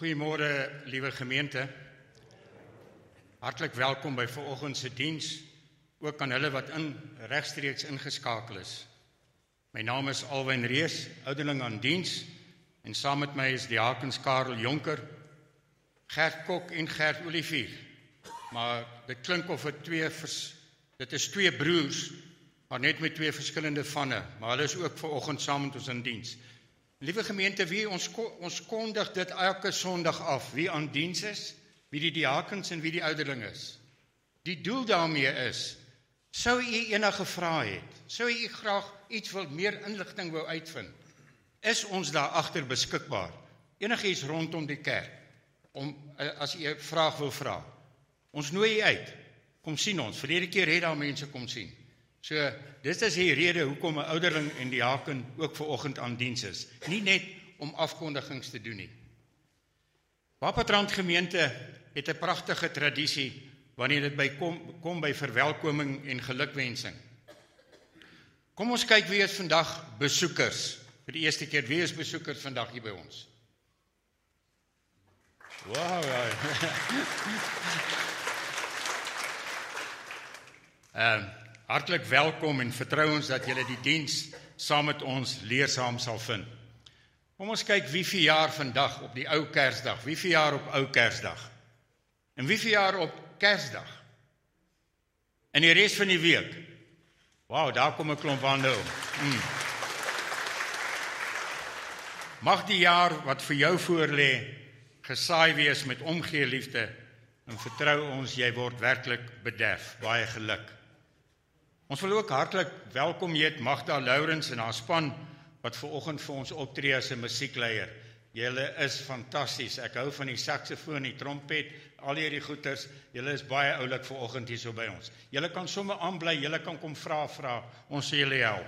Goeiemôre, liewe gemeente. Hartlik welkom by vanoggend se diens, ook aan hulle wat regstreeks ingeskakel is. My naam is Alwyn Rees, ouderling aan diens, en saam met my is diakens Karel Jonker, Gert Kok en Gert Olivier. Maar dit klink of dit is twee broers, maar net met twee verskillende vanne, maar hulle is ook vanoggend saam met ons in diens. Liewe gemeente, ons kondig dit elke Sondag af, wie aan diens is, wie die diakens en wie die ouderling is. Die doel daarmee is, sou u enige vrae het, sou u graag iets meer inligting wou uitvind, is ons daar agter beskikbaar, enigiets rondom die kerk, as u 'n vraag wil vra. Ons nooi u uit, kom sien ons, verlede keer het daar mense kom sien. So, dit is die rede hoekom 'n ouderling en diaken ook vanoggend aan diens is. Nie net om afkondigings te doen nie. Wapperstrand gemeente het 'n pragtige tradisie wanneer dit kom by verwelkoming en gelukwensing. Kom ons kyk wie is vandag besoekers. Vir die eerste keer, wie is besoekers vandag hier by ons? Wow, hartlik welkom en vertrou ons dat julle die diens saam met ons leersaam sal vind. Kom ons kyk wie verjaar vandag op die ou Kersdag, wie verjaar op ou Kersdag, en wie verjaar op Kersdag, en die res van die week. Wow, daar kom 'n klomp hande om. Mag die jaar wat vir jou voorlê, gesaai wees met omgee liefde, en vertrou ons, jy word werklik bederf. Baie geluk. Ons wil ook hartlik welkom heet Magda Lourens en haar span, wat vanoggend vir ons optree as 'n musiekleier. Julle is fantasties, ek hou van die saksofoon, die trompet, al hierdie goeters, julle is baie oulik vanoggend hier so by ons. Julle kan sommer aanbly, julle kan kom vra, ons sal julle help.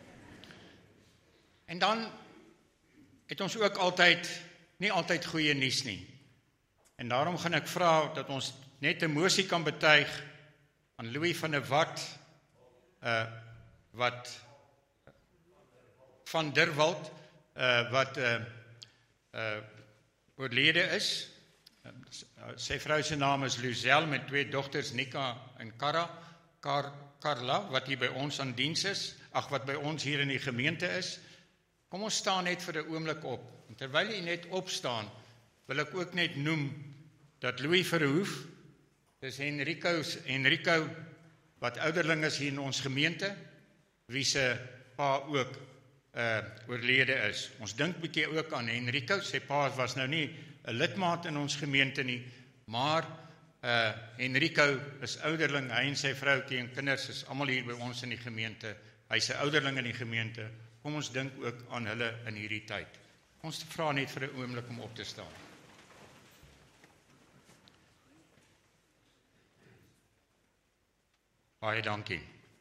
En dan het ons ook nie altyd goeie nuus nie. En daarom gaan ek vra dat ons net 'n mosie kan betuig aan Louis van der Walt, van der Walt, wat oorlede is. Sy vrou se naam is Luzel, met twee dogters Nika en Carla, wat hier by ons aan diens is, wat by ons hier in die gemeente is. Kom ons staan net vir 'n oomblik op. En terwyl jy net opstaan, wil ek ook net noem dat Louis Verhoef, dis Henrico, wat ouderling is hier in ons gemeente, wie se pa ook oorlede is. Ons dink bietjie ook aan Henrico, sy pa was nou nie 'n lidmaat in ons gemeente nie, maar Henrico is ouderling, hy en sy vroukie en kinders is almal hier by ons in die gemeente, hy's 'n ouderling in die gemeente. Kom ons dink ook aan hulle in hierdie tyd. Ons vra net vir 'n oomblik om op te staan. Baie dankie.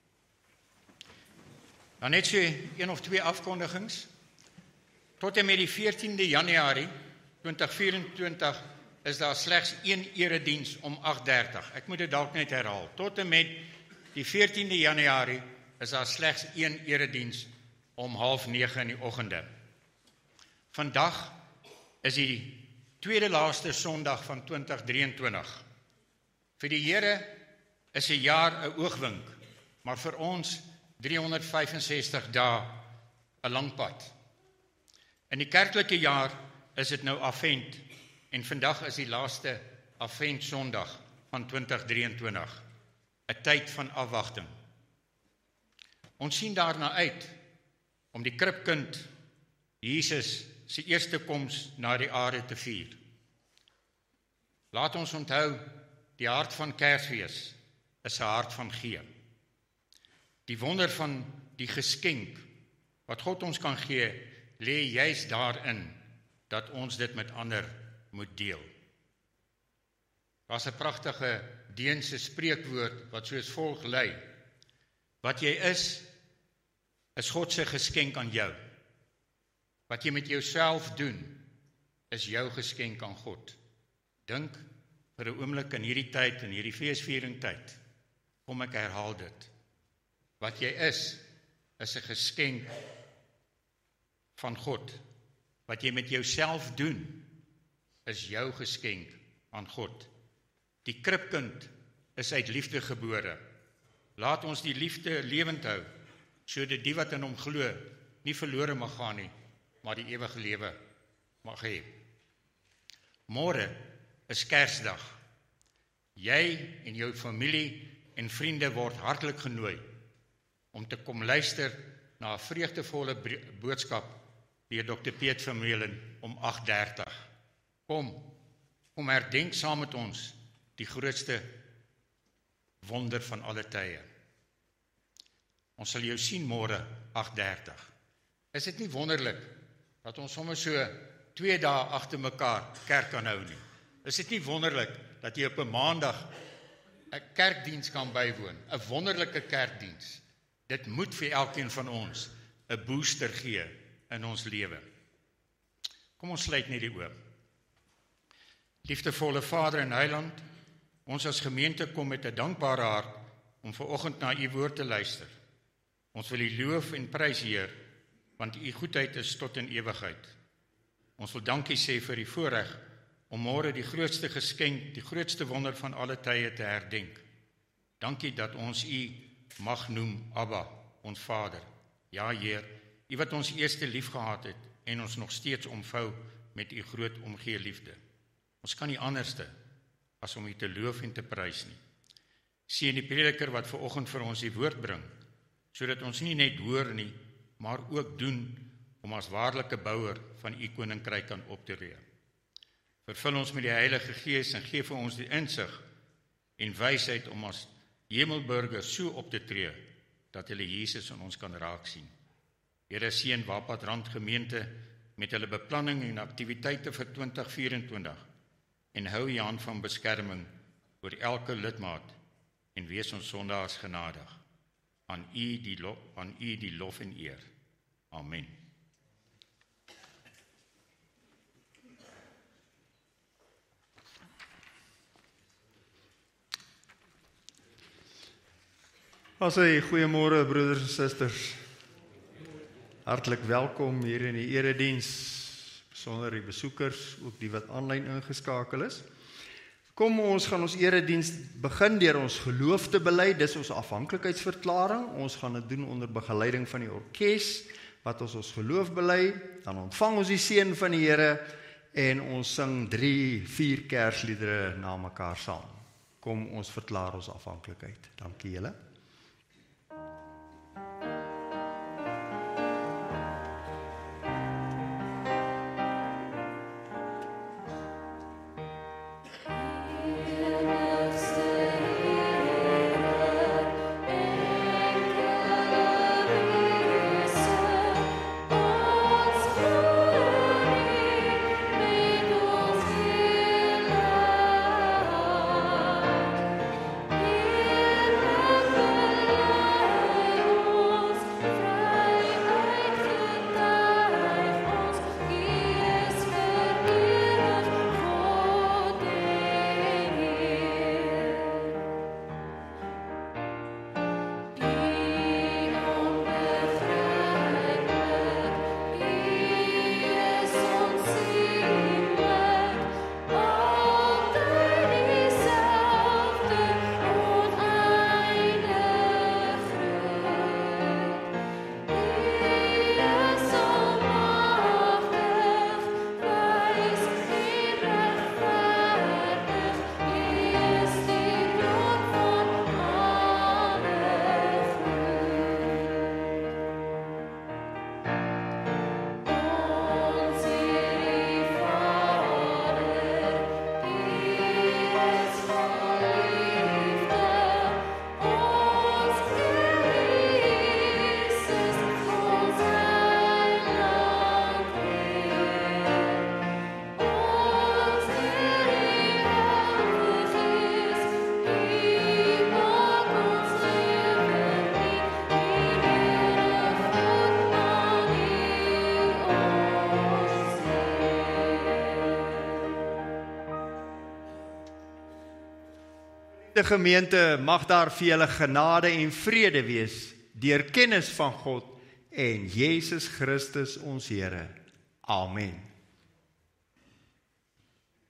Dan net so 1 of 2 afkondigings. Tot en met die 14de Januarie 2024 is daar slegs 1 erediens om 8:30. Ek moet dit dalk net herhaal. Tot en met die 14de Januarie is daar slegs 1 erediens om 8:30 in die oggende. Vandag is die tweede laaste Sondag van 2023. Vir die Here is 'n jaar 'n oogwink, maar vir ons 365 dae 'n lang pad. In die kerklike jaar is dit nou Advent, en vandag is die laaste Advent Sondag van 2023, 'n tyd van afwagting. Ons sien daarna uit om die kribkind Jesus se eerste koms na die aarde te vier. Laat ons onthou, die hart van Kersfees is 'n hart van gee. Die wonder van die geskenk wat God ons kan gee, lê juis daarin dat ons dit met ander moet deel. Daar's 'n pragtige Deense spreekwoord wat soos volg lui: wat jy is God se geskenk aan jou. Wat jy met jouself doen, is jou geskenk aan God. Dink vir 'n oomblik in hierdie tyd, in hierdie feesviering tyd, kom ek herhaal dit. Wat jy is 'n geskenk van God. Wat jy met jouself doen, is jou geskenk aan God. Die kribkind is uit liefde gebore. Laat ons die liefde lewend hou, sodat die wat in hom glo, nie verlore mag gaan nie, maar die ewige lewe mag hê. Môre is Kersdag. Jy en jou familie en vriende word hartlik genooi om te kom luister na 'n vreugdevolle boodskap deur Dr. Piet Vermeulen om 8:30. Kom herdenk saam met ons die grootste wonder van alle tye. Ons sal jou sien môre 8:30. Is dit nie wonderlik dat ons sommer so 2 dae agter mekaar kerk kan hou nie? Is dit nie wonderlik dat jy op 'n maandag 'n kerkdiens kan bywoon, 'n wonderlike kerkdiens? Dit moet vir elkeen van ons 'n booster gee in ons lewe. Kom ons sluit net die oë. Liefdevolle Vader en Heiland, ons as gemeente kom met 'n dankbare hart om vanoggend na u woord te luister. Ons wil u loof en prys, Heer, want u goedheid is tot in ewigheid. Ons wil dankie sê vir die voorreg om môre die grootste geskenk, die grootste wonder van alle tye te herdenk. Dankie dat ons u mag noem Abba, ons Vader. Ja, Heer, u wat ons eerste lief gehad het en ons nog steeds omvou met u groot omgee liefde. Ons kan nie anderste as om u te loof en te prys nie. Seën die prediker wat vanoggend vir ons die woord bring, sodat ons nie net hoor nie, maar ook doen om as waarlike bouer van u koninkryk kan optree. Vervul ons met die Heilige Gees en gee vir ons die insig en wysheid om as hemelburgers so op te tree dat hulle Jesus in ons kan raak sien. Here, seën Wappadrand gemeente met hulle beplanning en aktiwiteite vir 2024 en hou u hand van beskerming oor elke lidmaat en wees ons sondaars genadig. Aan u die lof en eer. Amen. Goeiemôre broeders en susters. Hartlik welkom hier in die erediens, besonder die besoekers, ook die wat aanlyn ingeskakel is. Kom, ons gaan ons erediens begin deur ons geloof te bely. Dis ons afhanklikheidsverklaring. Ons gaan dit doen onder begeleiding van die orkes wat ons geloof bely. Dan ontvang ons die seën van die Here en ons sing 3-4 kersliedere na mekaar saam. Kom, ons verklaar ons afhanklikheid. Dankie julle. De gemeente, mag daar vir julle genade en vrede wees deur kennis van God en Jesus Christus ons Here. Amen.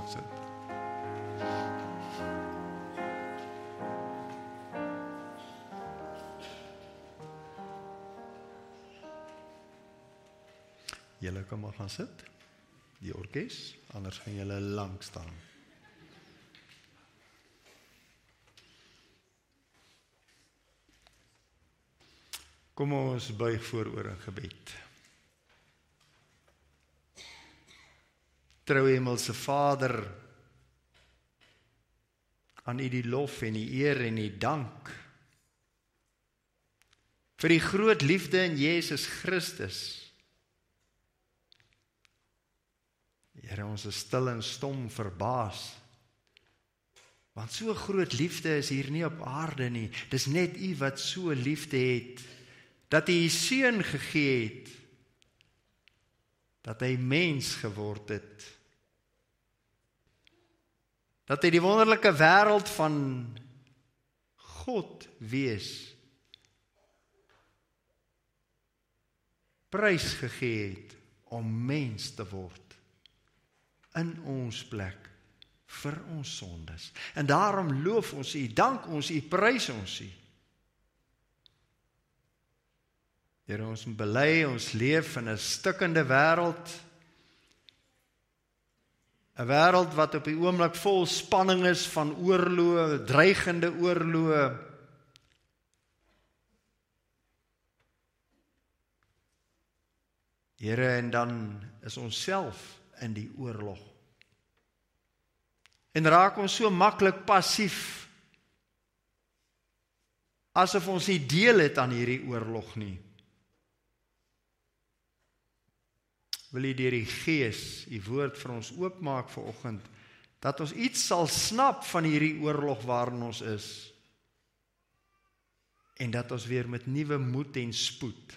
Sit. Julle kan maar gaan sit, die orkes, anders gaan julle lank staan. Kom ons buig vooroor in gebed. Trou Hemelse Vader, aan U die lof en die eer en die dank vir die groot liefde in Jesus Christus. Here, ons is stil en stom verbaas, want so groot liefde is hier nie op aarde nie. Dis net U wat so liefde het, dat hy seun gegee het, dat hy mens geword het, dat hy die wonderlike wêreld van God wees prys gegee het om mens te word in ons plek vir ons sondes. En daarom loof ons U, dank ons U, prys ons U. Here, ons bely, ons leef in 'n stikkende wêreld, 'n wêreld wat op die oomblik vol spanning is van oorloë, dreigende oorloë. Here, en dan is ons self in die oorlog. En raak ons so maklik passief, asof ons nie deel het aan hierdie oorlog nie. Wil U deur die Gees, U woord vir ons oopmaak vanoggend, dat ons iets sal snap van hierdie oorlog waarin ons is, en dat ons weer met nuwe moed en spoed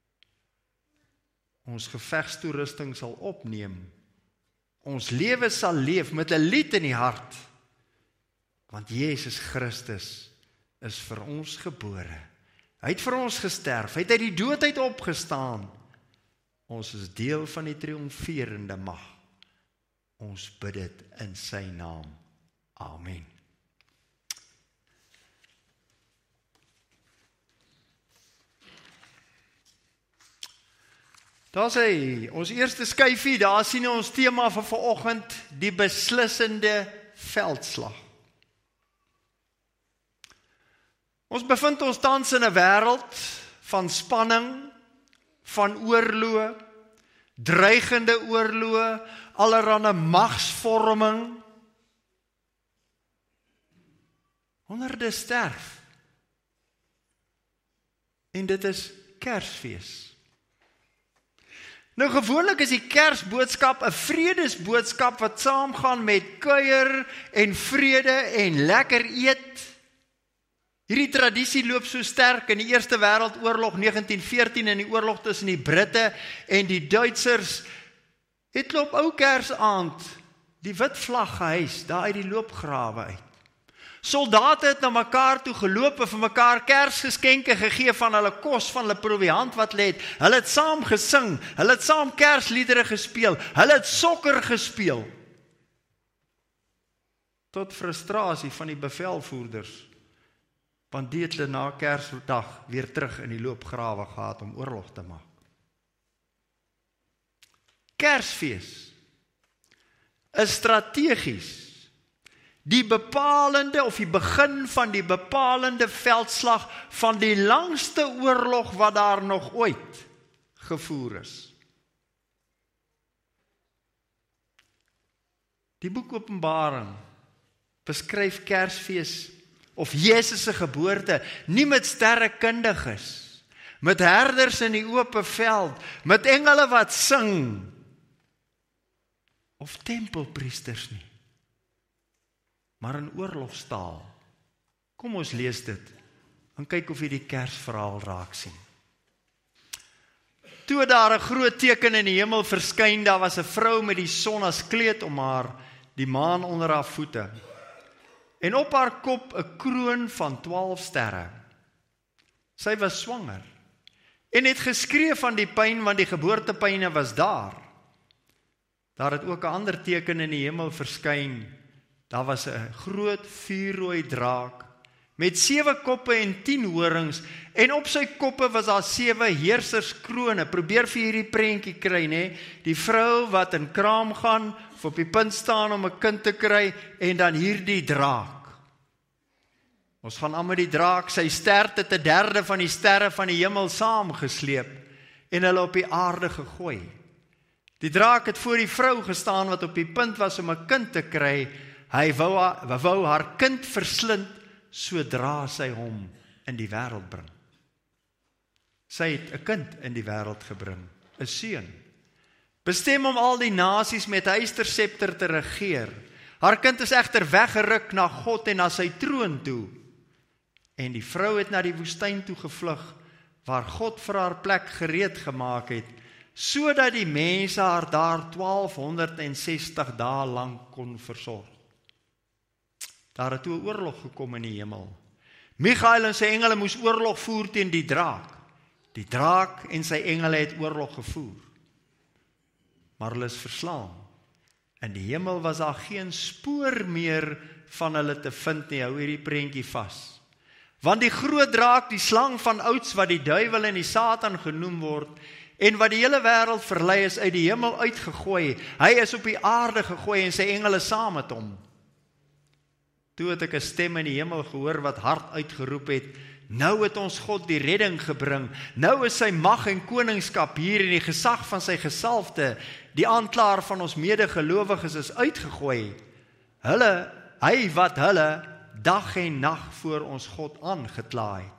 ons gevegstoerusting sal opneem, ons lewe sal leef met 'n lied in die hart, want Jesus Christus is vir ons gebore. Hy het vir ons gesterf, hy het uit die dood uit opgestaan. Ons is deel van die triomferende mag. Ons bid dit in sy naam. Amen. Daar sê, ons eerste skyfie, daar sien ons tema vir vanoggend, die beslissende veldslag. Ons bevind ons tans in 'n wêreld van spanning, van oorloë, dreigende oorloë, allerlei magsvorming. Honderde sterf. En dit is Kersfees. Nou gewoonlik is die Kersboodskap 'n vredesboodskap wat saamgaan met kuier en vrede en lekker eet. Hierdie tradisie loop so sterk in die Eerste Wêreldoorlog 1914 en die oorlog tussen die Britte en die Duitsers. Het loop ou Kersaand die wit vlag gehuis daar uit die loopgrawe uit. Soldate het na mekaar toe geloop en vir mekaar Kersgeskenke gegee van hulle kos, van hulle proviant wat hulle het. Hulle het saam gesing, hulle het saam Kersliedere gespeel, hulle het sokker gespeel. Tot frustrasie van die bevelvoerders, want die het hulle na Kersdag weer terug in die loopgrawe gehad om oorlog te maak. Kersfees is strategies die bepalende of die begin van die bepalende veldslag van die langste oorlog wat daar nog ooit gevoer is. Die boek Openbaring beskryf Kersfees of Jesus se geboorte nie met sterrekundiges, met herders in die oop veld, met engele wat sing, of tempelpriesters nie, maar in oorlogstaal. Kom ons lees dit en kyk of jy die Kersverhaal raak sien. Toe daar 'n groot teken in die hemel verskyn, daar was 'n vrou met die son as kleed om haar, die maan onder haar voete, en op haar kop 'n kroon van 12 sterre. Sy was swanger en het geskree van die pyn, want die geboortepyne was daar. daar het ook 'n ander teken in die hemel verskyn. Daar was 'n groot vuurrooi draak met 7 koppe en 10 horings, en op sy koppe was daar 7 heerserskrone. Probeer vir hierdie prentjie kry, né? Die vrou wat in kraam gaan, of op die punt staan om 'n kind te kry, en dan hierdie draak. Ons gaan aan met die draak, sy stert het 1/3 van die sterre van die hemel saamgesleep, en hulle op die aarde gegooi. Die draak het voor die vrou gestaan wat op die punt was om 'n kind te kry. Hy wou haar kind verslind, sodra sy hom in die wêreld bring. Sy het 'n kind in die wêreld gebring, 'n seun, bestem om al die nasies met 'n ysterscepter te regeer. Haar kind is egter weggeruk na God en na sy troon toe. En die vrou het na die woestyn toe gevlug, waar God vir haar plek gereed gemaak het, sodat die mense haar daar 1260 dae lank kon versorg. Daar het toe 'n oorlog gekom in die hemel. Michael en sy engele moes oorlog voer teen die draak. Die draak en sy engele het oorlog gevoer. Maar hulle is verslaan. In die hemel was daar geen spoor meer van hulle te vind nie. Hou hierdie prentjie vas. Want die groot draak, die slang van ouds wat die duiwel en die Satan genoem word, en wat die hele wêreld verlei, is uit die hemel uitgegooi. Hy is op die aarde gegooi en sy engele saam met hom. Toe het ek 'n stem in die hemel gehoor wat hard uitgeroep het, nou het ons God die redding gebring, nou is sy mag en koningskap hier en die gesag van sy gesalfde, die aanklaer van ons medegelowiges is uitgegooi. Hy wat hulle dag en nag voor ons God aangekla het.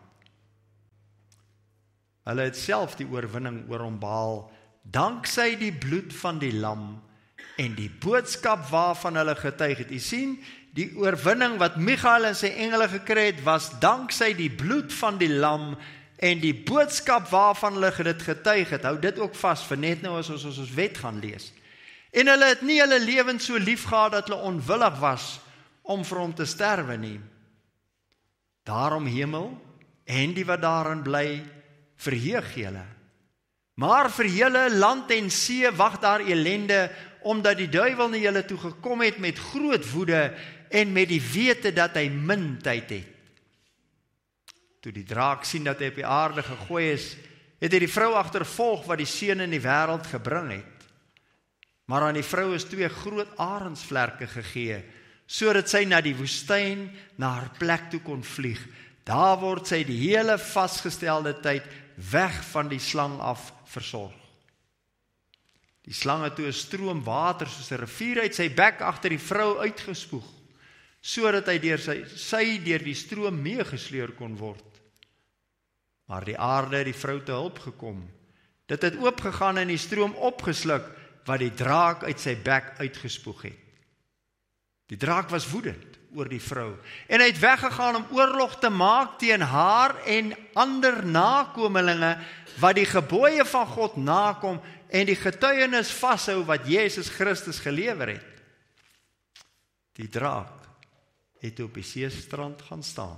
Hulle het self die oorwinning oor hom behaal, danksy die bloed van die lam en die boodskap waarvan hulle getuig het. U sien, die oorwinning wat Michael en sy engele gekry het, was danksy die bloed van die lam en die boodskap waarvan hulle dit getuig het. Hou dit ook vas vir net nou as ons wet gaan lees. En hulle het nie hulle lewens so lief gehad dat hulle onwillig was om vir hom te sterwe nie. Daarom hemel en die wat daarin bly, verheug julle. Maar vir julle land en see wag daar elende, omdat die duiwel na julle toe gekom het met groot woede en met die wete dat hy min tyd het. Toe die draak sien dat hy op die aarde gegooi is, het hy die vrou agtervolg wat die seun in die wêreld gebring het. Maar aan die vrou is 2 groot arendsvlerke gegee, sodat sy na die woestyn, na haar plek toe kon vlieg. Daar word sy die hele vasgestelde tyd weg van die slang af versorg. Die slang het toe 'n stroom water soos 'n rivier uit sy bek agter die vrou uitgespoeg, sodat hy deur die stroom meegesleur kon word. Maar die aarde het die vrou te hulp gekom. Dit het oopgegaan en die stroom opgesluk, wat die draak uit sy bek uitgespoeg het. Die draak was woedend oor die vrou, en hy het weggegaan om oorlog te maak teen haar en ander nakomelinge, wat die gebooie van God nakom, en die getuienis vashou wat Jesus Christus gelewer het. Die draak het op die seestrand gaan staan.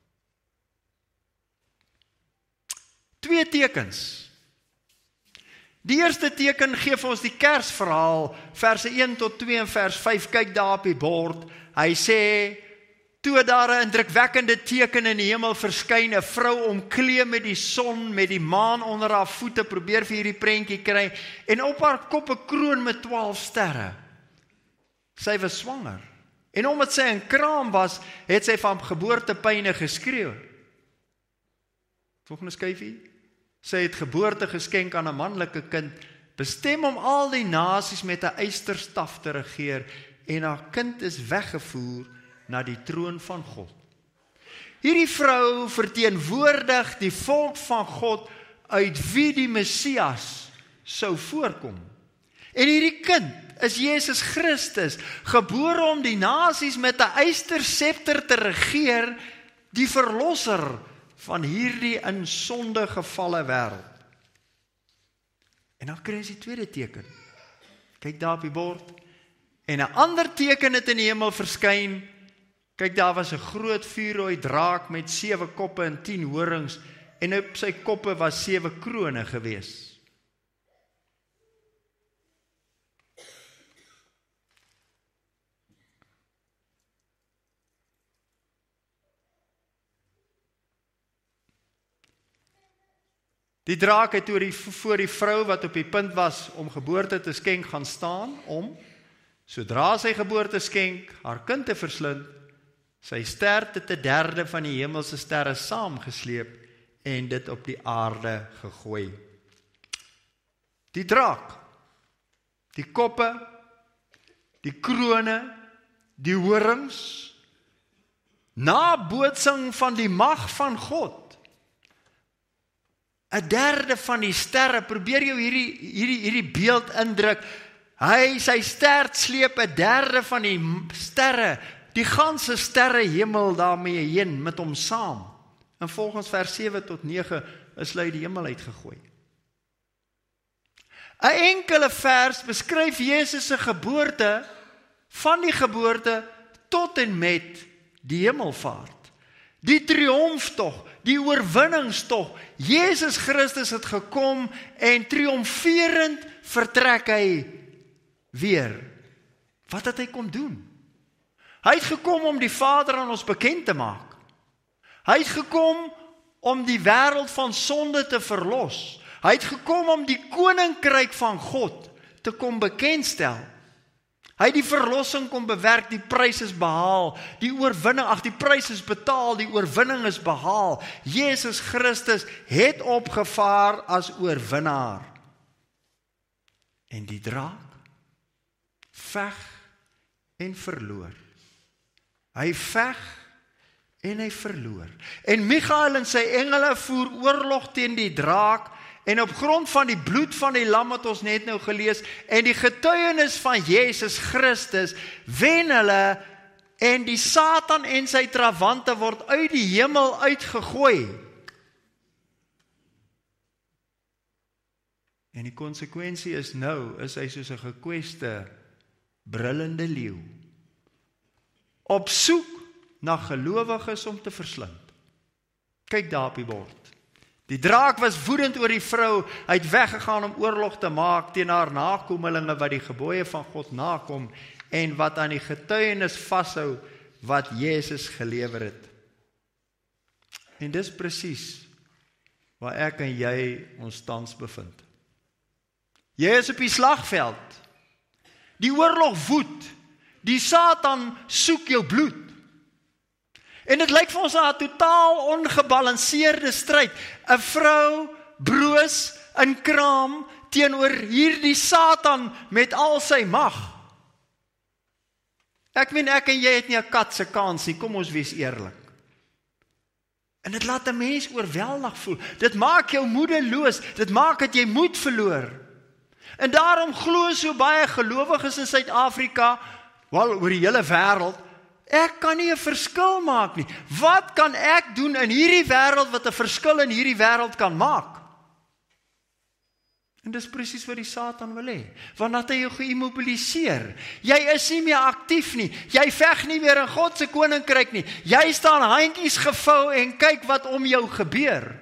2 tekens. Die eerste teken gee vir ons die Kersverhaal, verse 1 tot 2 en vers 5, kyk daar op die bord. Hy sê, toe daar 'n indrukwekkende teken in die hemel verskyn, 'n vrou omkleed met die son, met die maan onder haar voete, probeer vir hierdie prentjie kry, en op haar kop 'n kroon met 12 sterre. Sy was swanger, en omdat sy in kraam was, het sy van geboortepyne geskreeu. Volgende skyfie. Sy het geboorte geskenk aan 'n manlike kind, bestem om al die nasies met 'n ysterstaf te regeer, en haar kind is weggevoer na die troon van God. Hierdie vrou verteenwoordig die volk van God, uit wie die Messias sou voorkom. En hierdie kind is Jesus Christus, gebore om die nasies met 'n ysterscepter te regeer, die verlosser van hierdie in sonde gevalle wêreld. En dan kry ons die tweede teken. Kyk daar op die bord. En 'n ander teken het in die hemel verskyn. Kyk, daar was 'n groot vuurrooi draak met 7 koppe en 10 horings, en op sy koppe was 7 krone gewees. Die draak het voor die vrou wat op die punt was om geboorte te skenk gaan staan, om, sodra sy geboorte skenk, haar kind te verslind, sy sterte te derde van die hemelse sterre saamgesleep en dit op die aarde gegooi. Die draak, die koppe, die krone, die horings, nabootsing van die mag van God. 'n derde van die sterre, probeer jou hierdie beeld indruk. Sy stert sleep 'n derde van die sterre, die ganse sterrehemel daarmee heen met hom saam. En volgens vers 7 tot 9 is hy die hemel uitgegooi. 'n enkele vers beskryf Jesus se geboorte, van die geboorte tot en met die hemelvaart. Die triomftog, die oorwinningstog. Jesus Christus het gekom en triomferend vertrek hy weer. Wat het hy kom doen? Hy het gekom om die Vader aan ons bekend te maak. Hy het gekom om die wêreld van sonde te verlos. Hy het gekom om die koninkryk van God te kom bekendstel. Hy het die verlossing kom bewerk, die prys is behaal, die oorwinning, die prys is betaal, die oorwinning is behaal. Jesus Christus het opgevaar as oorwinnaar. En die draak veg en verloor. Hy veg en hy verloor. En Michael en sy engele voer oorlog teen die draak, en op grond van die bloed van die lam wat ons net nou gelees, en die getuienis van Jesus Christus, wen hulle, en die Satan en sy trawante word uit die hemel uitgegooi. En die konsekwensie is hy soos 'n gekweste, brullende leeu, op soek na gelowiges om te verslind. Kyk daar op die bord. Die draak was woedend oor die vrou, hy het weggegaan om oorlog te maak teen haar nakomelinge wat die gebooie van God nakom en wat aan die getuienis vashou wat Jesus gelewer het. En dis presies waar ek en jy ons tans bevind. Jy is op die slagveld. Die oorlog woed. Die Satan soek jou bloed. En dit lyk vir ons 'n totaal ongebalanseerde stryd. 'n Vrou broos in kraam teenoor hierdie Satan met al sy mag. Ek en jy het nie 'n kat se kans nie, kom ons wees eerlik. En dit laat 'n mens oorweldig voel. Dit maak jou moedeloos, dit maak dat jy moed verloor. En daarom glo so baie gelowiges in Suid-Afrika, oor die hele wêreld, ek kan nie 'n verskil maak nie. Wat kan ek doen in hierdie wêreld wat 'n verskil in hierdie wêreld kan maak? En dis presies wat die Satan wil hê. Want dat hy jou geïmmobiliseer. Jy is nie meer aktief nie. Jy veg nie meer in God se koninkryk nie. Jy staan handjies gevou en kyk wat om jou gebeur.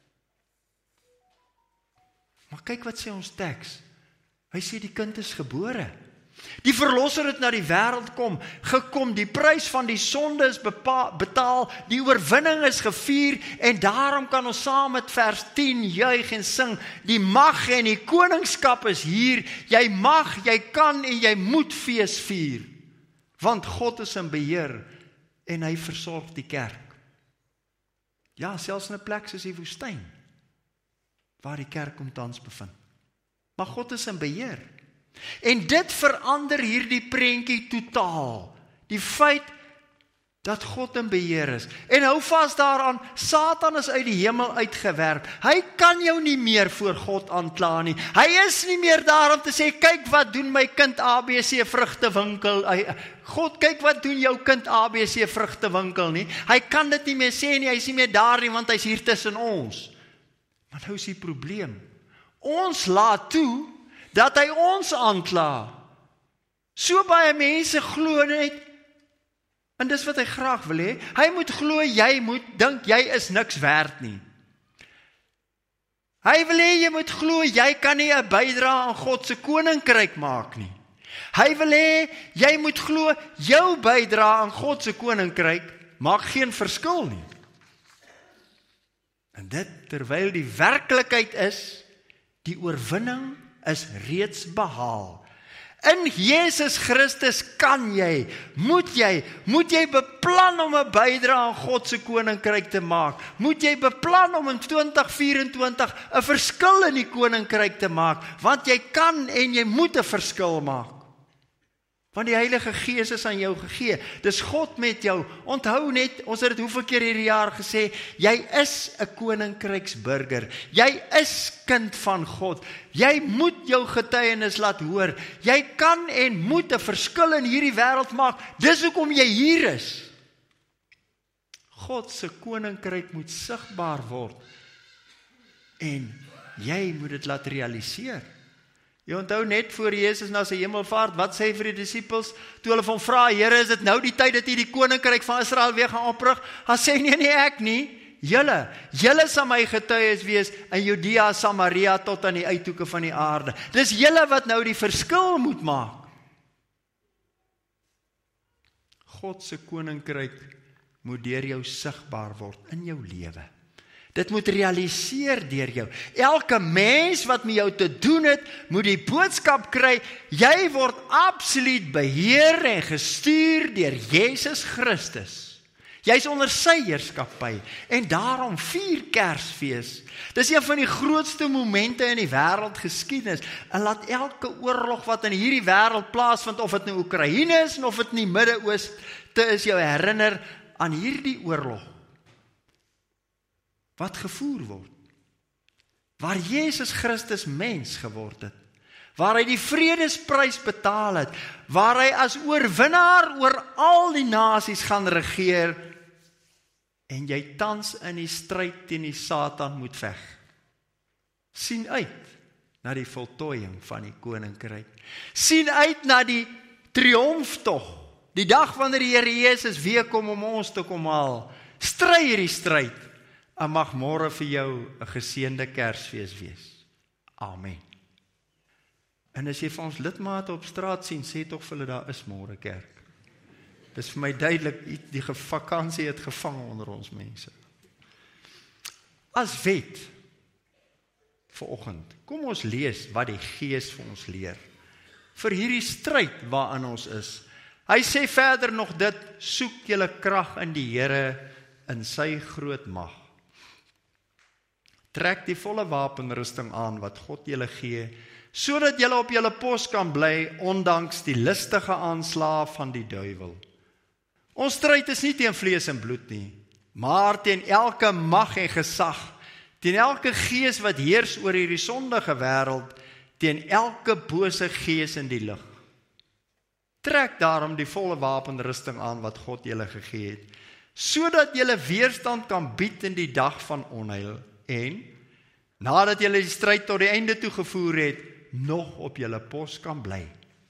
Maar kyk wat sê ons teks. Hy sê die kind is gebore. Die verlosser het na die wêreld gekom, die prys van die sonde is betaal, die oorwinning is gevier, en daarom kan ons saam met vers 10 juig en sing, die mag en die koningskap is hier, jy mag, jy kan en jy moet fees vier, want God is in beheer, en hy versorg die kerk. Ja, selfs in 'n plek soos die woestyn, waar die kerk om tans bevind. Maar God is in beheer. En dit verander hierdie prentjie totaal. Die feit dat God in beheer is. En hou vas daaraan, Satan is uit die hemel uitgewerp. Hy kan jou nie meer voor God aankla nie. Hy is nie meer daar om te sê, kyk wat doen my kind ABC vrugtewinkel. God, kyk wat doen jou kind ABC vrugtewinkel nie. Hy kan dit nie meer sê nie, hy is nie meer daar nie, want hy is hier tussen ons. Maar nou is die probleem. Ons laat toe dat hy ons aankla. So baie mense glo net, en dis wat hy graag wil hê, hy moet glo, jy moet dink, jy is niks werd nie. Hy wil hê, jy moet glo, jy kan nie 'n bydrae aan God se koninkryk maak nie. Hy wil hê, jy moet glo, jou bydrae aan God se koninkryk maak geen verskil nie. En dit terwyl die werklikheid is, die oorwinning is reeds behaal. In Jesus Christus kan jy, moet jy beplan om 'n bydrae aan God se koninkryk te maak. Moet jy beplan om in 2024 'n verskil in die koninkryk te maak, want jy kan en jy moet 'n verskil maak. Want die Heilige Gees is aan jou gegee. Dis God met jou. Onthou net, ons het dit hoeveel keer hierdie jaar gesê, jy is 'n koninkryksburger. Jy is kind van God. Jy moet jou getuienis laat hoor. Jy kan en moet 'n verskil in hierdie wêreld maak. Dis hoekom jy hier is. God se koninkryk moet sigbaar word. En jy moet dit laat realiseer. Jy onthou net voor Jesus na sy hemelvaart, wat sê hy vir die disippels? Toe hulle van hom vra, Here, is dit nou die tyd dat jy die koninkryk van Israel weer gaan oprig? Hy sê, nee, ek nie. Julle sal my getuies wees in Judea, Samaria, tot aan die uithoeke van die aarde. Dis julle wat nou die verskil moet maak. God se koninkryk moet deur jou sigbaar word in jou lewe. Dit moet realiseer deur jou. Elke mens wat met jou te doen het, moet die boodskap kry, jy word absoluut beheer en gestuur deur Jesus Christus. Jy's onder sy heerskappy en daarom vier Kersfees. Dis een van die grootste momente in die wêreldgeskiedenis en laat elke oorlog wat in hierdie wêreld plaasvind, of dit nou Oekraïne is of dit in die Midde-Ooste is, jou herinner aan hierdie oorlog wat gevoer word, waar Jesus Christus mens geword het, waar hy die vredesprys betaal het, waar hy as oorwinnaar oor al die nasies gaan regeer, en jy tans in die stryd teen die Satan moet veg. Sien uit na die voltooiing van die koninkryk. Sien uit na die triomftog, die dag wanneer die Here Jesus weer kom om ons te kom haal. Stry hierdie stryd, en mag môre vir jou 'n geseënde Kersfees wees. Amen. En as jy vir ons lidmate op straat sien, sê tog vir hulle, daar is môre kerk. Dis vir my duidelik, die vakansie het gevang onder ons mense. As wet, vanoggend, kom ons lees wat die Gees vir ons leer. Vir hierdie stryd waarin ons is. Hy sê verder nog dit, soek julle krag in die Here, in sy groot mag. Trek die volle wapenrusting aan wat God julle gee, sodat julle op julle pos kan bly, ondanks die listige aanslae van die duiwel. Ons stryd is nie teen vlees en bloed nie, maar teen elke mag en gesag, teen elke gees wat heers oor hierdie sondige wêreld, teen elke bose gees in die lig. Trek daarom die volle wapenrusting aan wat God julle gegee het, sodat julle weerstand kan bied in die dag van onheil, en nadat julle die stryd tot die einde toegevoer het, nog op julle pos kan bly.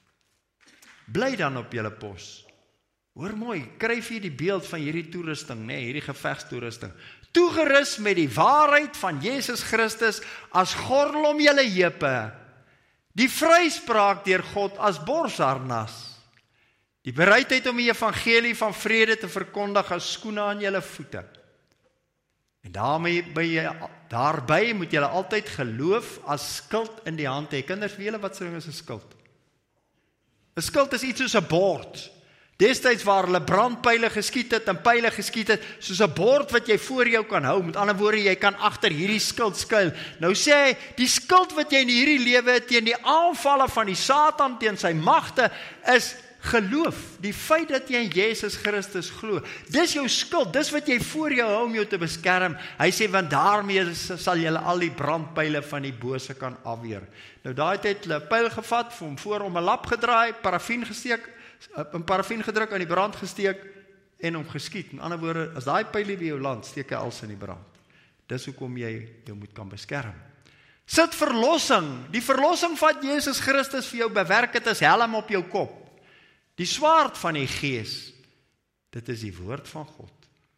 Bly dan op julle pos. Hoor mooi, kryf hier die beeld van hierdie toerusting, hierdie gevegstoerusting. Toegerus met die waarheid van Jesus Christus as gordel om julle heupe, die vryspraak deur God as borsharnas, die bereidheid om die evangelie van vrede te verkondig as skoene aan julle voete. En daarbij moet julle altyd geloof as skild in die hand hê. Kinders, weet julle wat so ding is 'n skild? 'n Skild is iets soos 'n bord. Destyds waar hulle brandpyle geskiet het en pyle geskiet het, soos 'n bord wat jy voor jou kan hou. Met ander woorde, jy kan agter hierdie skild skuil. Nou sê hy, die skild wat jy in hierdie lewe het teen die aanvalle van die Satan, teen sy magte, is geloof, die feit dat jy in Jesus Christus glo, dis jou skild, dis wat jy voor jou hou om jou te beskerm. Hy sê, want daarmee sal jy al die brandpyle van die bose kan afweer. Nou daai tyd hulle 'n pyl gevat, vir hom voor om 'n lap gedraai, parafin gedruk, aan die brand gesteek en hom geskiet. In ander woorde, as daai pyl by jou land, steek hy als in die brand. Dis hoekom jy jou moet kan beskerm. Sit verlossing, die verlossing wat Jesus Christus vir jou bewerk het, is helm op jou kop. Die swaard van die Gees, dit is die woord van God.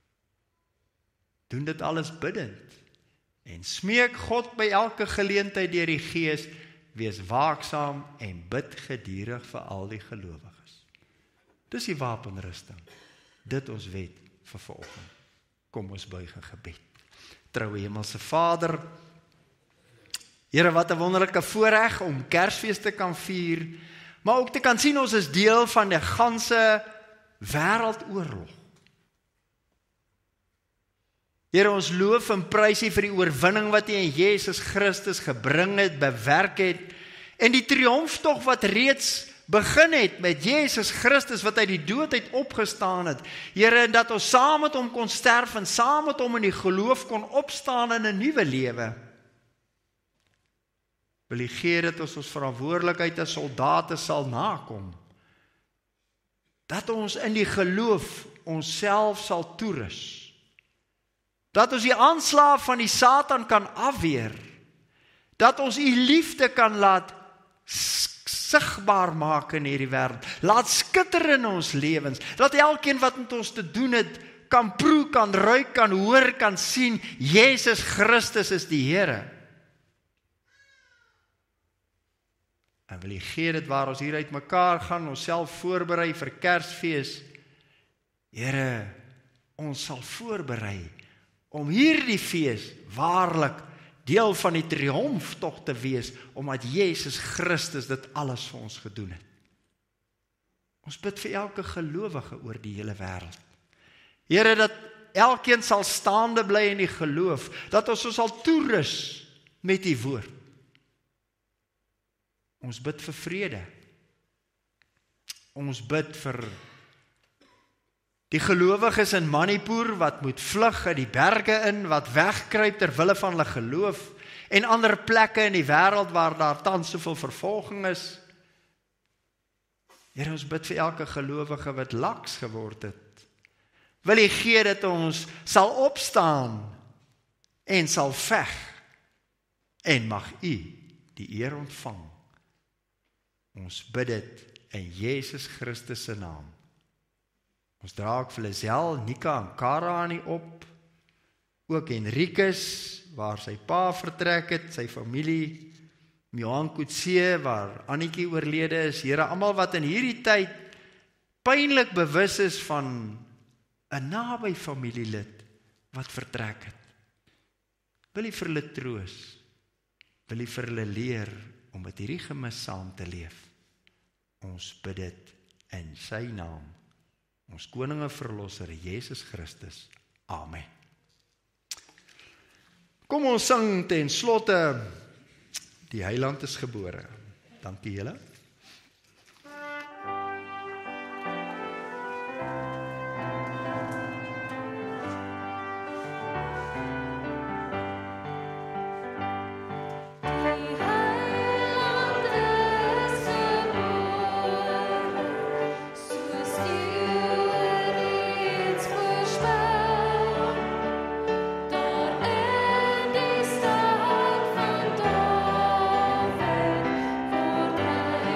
Doen dit alles biddend en smeek God by elke geleentheid deur die Gees, wees waaksaam en bid gedurig vir al die gelowiges. Dis die wapenrusting, dit ons wet vir vanoggend. Kom ons buig in gebed. Troue Hemelse Vader, Here, wat 'n wonderlike voorreg om Kersfees te kan vier, maar ook te kan sien ons is deel van die ganse wêreldoorlog. Here, ons loof en prys U vir die oorwinning wat U in Jesus Christus gebring het, bewerk het, en die triomftog wat reeds begin het met Jesus Christus wat uit die dood uit opgestaan het. Here, en dat ons saam met hom kon sterf en saam met hom in die geloof kon opstaan in 'n nuwe lewe. Wil U gee dat ons verantwoordelikheid as soldate sal nakom. Dat ons in die geloof onsself sal toerus. Dat ons die aanslae van die Satan kan afweer. Dat ons U liefde kan laat sigbaar maak in hierdie wêreld. Laat skitter in ons lewens. Dat elkeen wat met ons te doen het, kan proe, kan ruik, kan hoor, kan sien. Jesus Christus is die Here. En wil U gee dit waar ons hier uit mekaar gaan, ons self voorberei vir Kersfees. Here, ons sal voorberei om hierdie fees waarlik deel van die triomftog te wees, omdat Jesus Christus dit alles vir ons gedoen het. Ons bid vir elke gelowige oor die hele wêreld. Here, dat elkeen sal staande bly in die geloof, dat ons sal toerus met U woord. Ons bid vir vrede. Ons bid vir die gelowiges in Manipur wat moet vlug uit die berge in, wat wegkruip ter wille van hulle geloof, en ander plekke in die wêreld waar daar tans soveel vervolging is. Here, ons bid vir elke gelowige wat laks geword het. Wil U gee dat ons sal opstaan en sal veg, en mag U die eer ontvang. Ons bid dit in Jesus Christus se naam. Ons dra ook vir Lisel, Nika en Kara aan U op. Ook Henrikus, waar sy pa vertrek het, sy familie, Johan Kutse, waar Annetjie oorlede is. Here, almal wat in hierdie tyd pynlik bewus is van 'n naby familielid wat vertrek het. Wil U vir hulle troos? Wil U vir hulle leer om met hierdie gemis saam te leef? Ons bid dit in sy naam. Ons koning en verlosser, Jesus Christus. Amen. Kom ons sing ten slotte, die Heiland is gebore. Dankie julle. Daar in die stad van Dawid word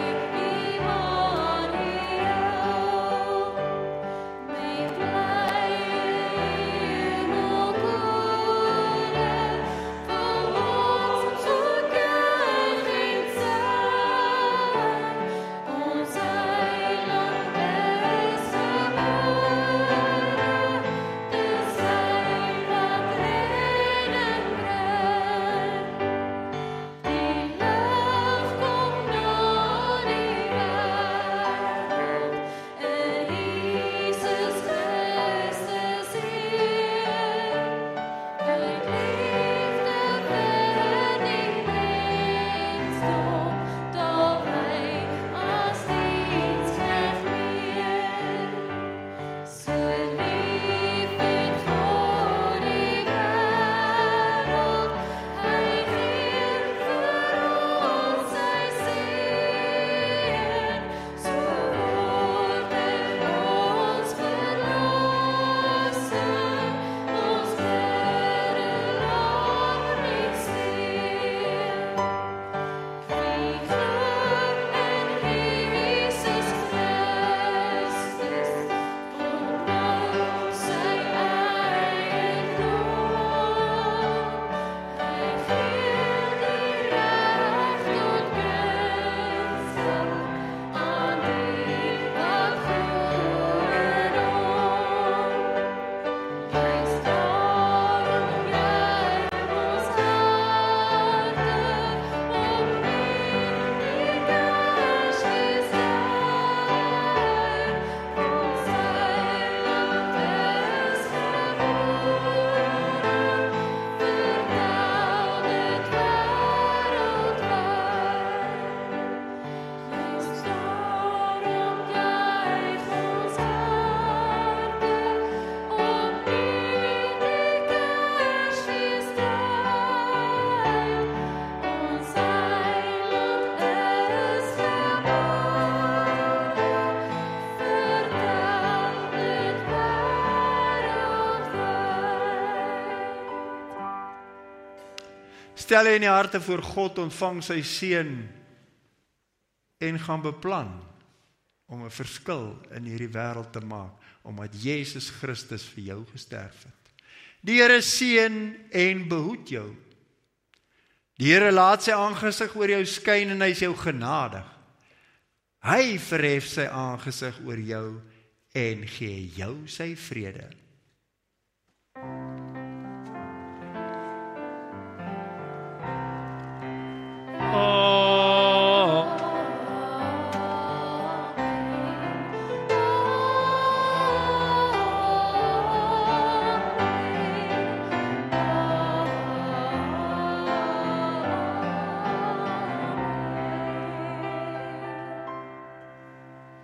stel jy in die harte voor God, ontvang sy seun en gaan beplan om 'n verskil in hierdie wêreld te maak, omdat Jesus Christus vir jou gesterf het. Die Here seën en behoed jou. Die Here laat sy aangesig oor jou skyn en hy is jou genadig. Hy verhef sy aangesig oor jou en gee jou sy vrede.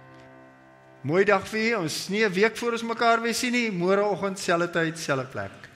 Mooi dag vir u, ons nie 'n week voor ons mekaar weer sien nie, môreoggend selfde tyd, selfde plek.